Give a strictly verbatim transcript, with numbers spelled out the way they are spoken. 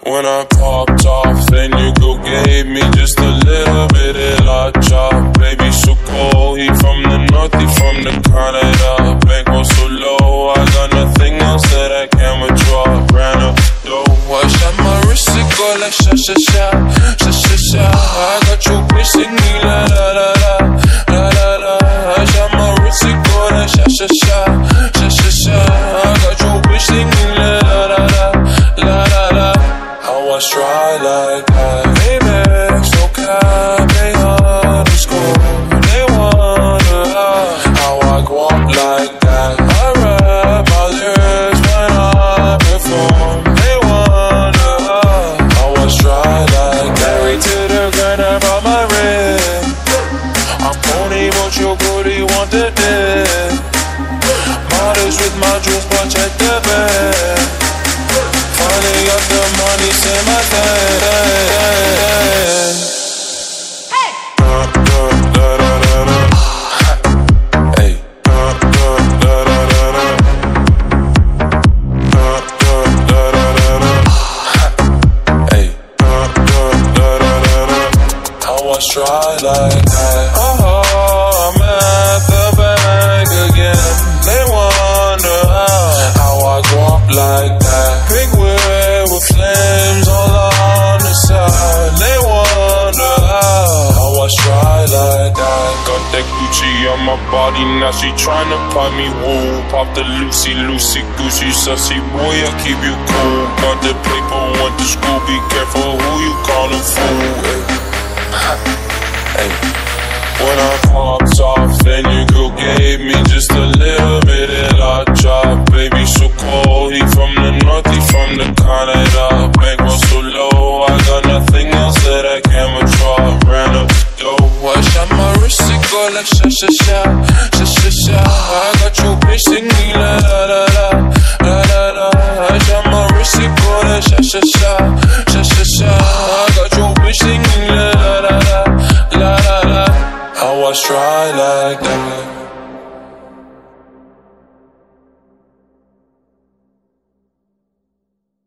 When I popped off, then your girl gave me just a little bit of la chop. Baby, so cold, he from the north, he from the Canada. Bankroll so low, I got nothing else that I can withdraw. Ran up the dough, I shot my wrist, it go like sha sha sha, sha sha sha. I got your bitch singing la la la la, la la la. I shot my wrist, it go like sha sha sha, sha sha sha. I got your bitch singing la la la la, la la la. I try like that. Amex, no cap, they underscore. They wonder how I go up like that. I rap my lyrics when I perform. They wonder how I try like that. Married to the grind, I brought my ring. I'm pony, but your booty want the dick. Models with my jewels, but check the bag. Finally got the money, say my thing. Hey! Da, da, da, da, da, da. Hey! Da, da, da, da, da, da. Da, da, da, da, da, da. Hey! Da, da, da, da, da, da. How I try like that. Oh, I'm at the bank again. They wonder how, how I go up like that. Big wheel with flames all on the side. They wonder how, how I try like that. Got that Gucci on my body, now she tryna pop me, woo. Pop the Lucy, Lucy, Gucci, sussy boy, I keep you cool. Got the paper, went to school, be careful who you callin' fool. Hey. Hey. When I popped off, then your girl gave me just a little bit of la chop. Baby, so cold, he from the north, he from the Canada. Bankroll so low, I got nothing else that I can withdraw. Ran up the dough, I shot my wrist, it go like sha sha sha, sha sha sha. I got your bitch singing la la la la, la la la. I shot my wrist, it go like sha sha sha, sha sha sha. I got your bitch singing la la la la, la la la. How I try like that.